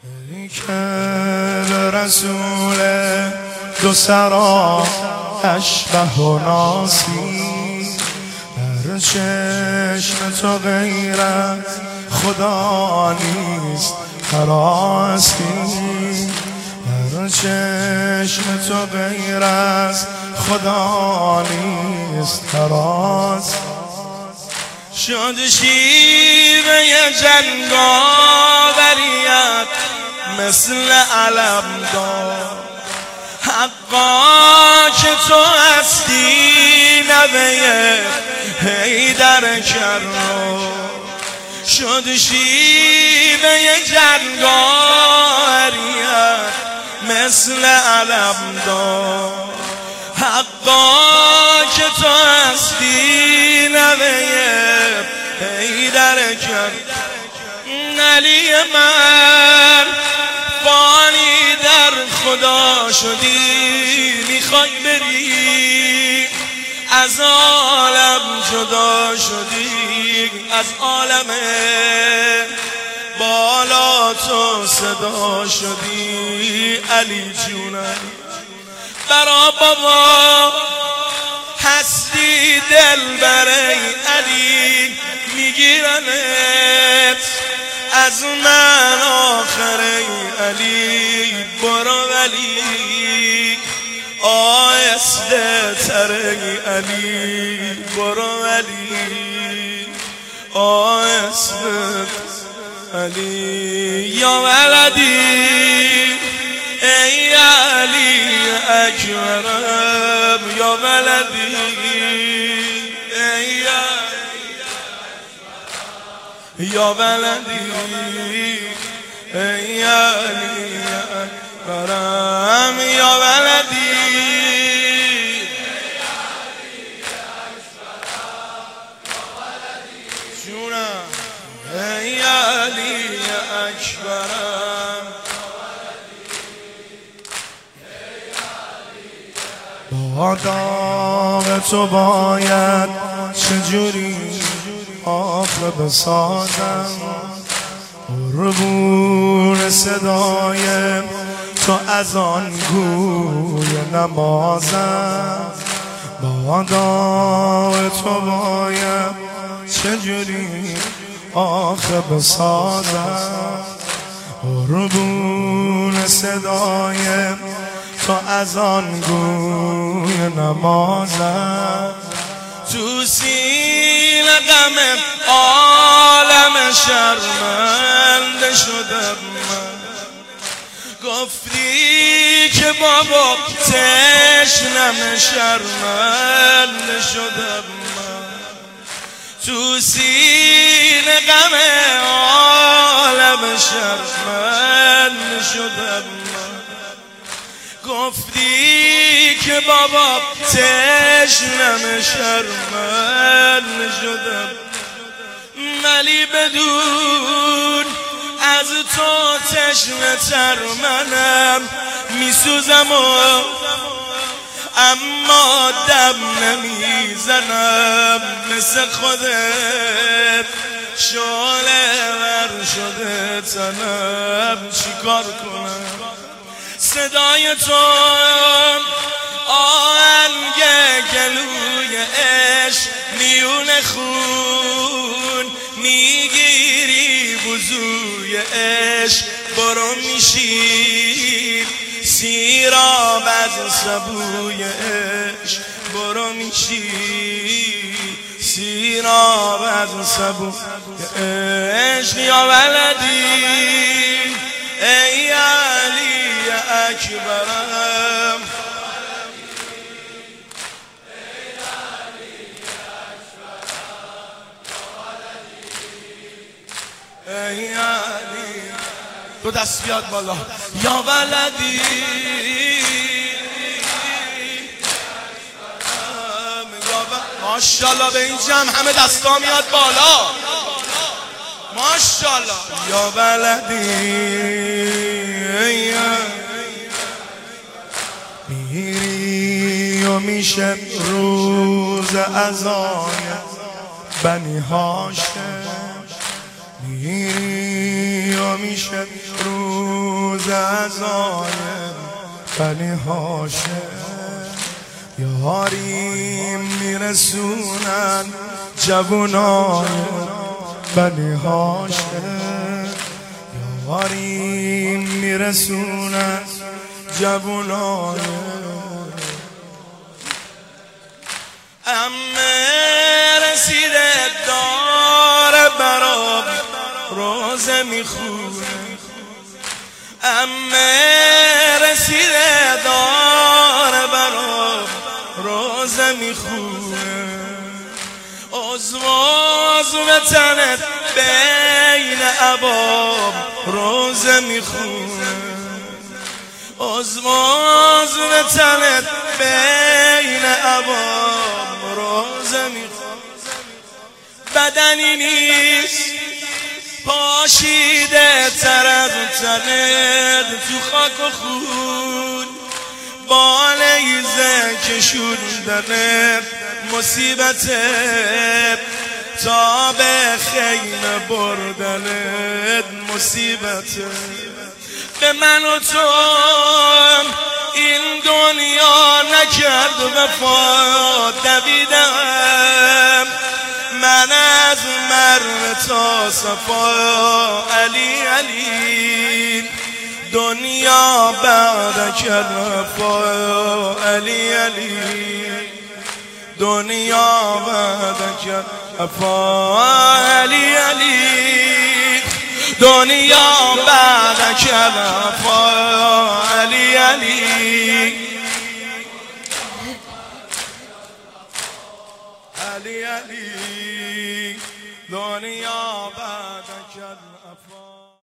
ای که به رسول دو سرا اشبه و ناسی، در چشم تو غیر از خدا نیست هراسی، در چشم تو غیر از خدا نیست هراسی. شد شیوه جنگاوریت مثل علمدار، حقا که تو هستی نوه حیدر کرار. شد شیوه جنگاوریت مثل علمدار، حقا که تو هستی نوه حیدر کرد. علی من فانی در خدا شدی، میخوای بری از عالم جدا شدی، از عالم بالا تو صدا شدی. علی جونم برا بابا هستی دل برای علی، میگیرنت از من آخره علی. برو علی آهسته تره علی، برو علی آهسته علی. یا ولدی ای علی اکبرم، یا ولدی ای یا ولدی ای علی اکبرم، یا ولدی جونم ای علی اکبرم. با داغ تو باید چجوری آخر بسازم، قربون صدای تو از آن گوی نمازم. با داغ تو باید چجوری آخر بسازم، قربون صدای تو از آن گوی نمازم. تو سینه غم عالم شرمنده شدم من، گفتی که بابا تشنم شرمنده شدم من. تو سینه غم عالم شرمنده شدم من، گفتی که بابا تشنم شرمنده شدم. ولی بدون از تو تشنه تر منم میسوزم اما دم نمیزنم. مثل خودت شعله ور شده تنم، چیکار کنم؟ صدای تو آهنگ گلوی عشق، میون خون میگیری وضوی عشق. برو میشی سیراب از سبوی عشق، برو میشی سیراب از سبوی عشق. یا ولدی ای علی اکبرم، ای علی دو دست بیاد بالا. یا ولدی ماشاءالله به این جمع همه دستا میاد بالا ماشاءالله. یا ولدی میری و میشه روز عزای بنی هاشم، میری و و میشه روز عزای بنی هاشم، یاری میرسونن جوانای بنی هاشم، یاری میرسونن جوانای. امه رسیده داره برام روزه میخونه، امه رسیده داره برام روزه میخونه، عضو به تنت بین عباب روزه میخونه، عضو به تنت بین عباب روزه میخونه. بدنی نیست پاشیده تر از تنت تو خاک و خون، بالیزه کشوندنت مصیبته تا به خیمه بردنت مصیبته. به من و تو این دنیا نکرد وفا، دویدم من از مرو تا صفا، علی علی دنیا بعدک وفا، علی علی دنیا بعدک وفا، علی علی دنیا بعدک وفا، علی علی علی علی دنیا بعد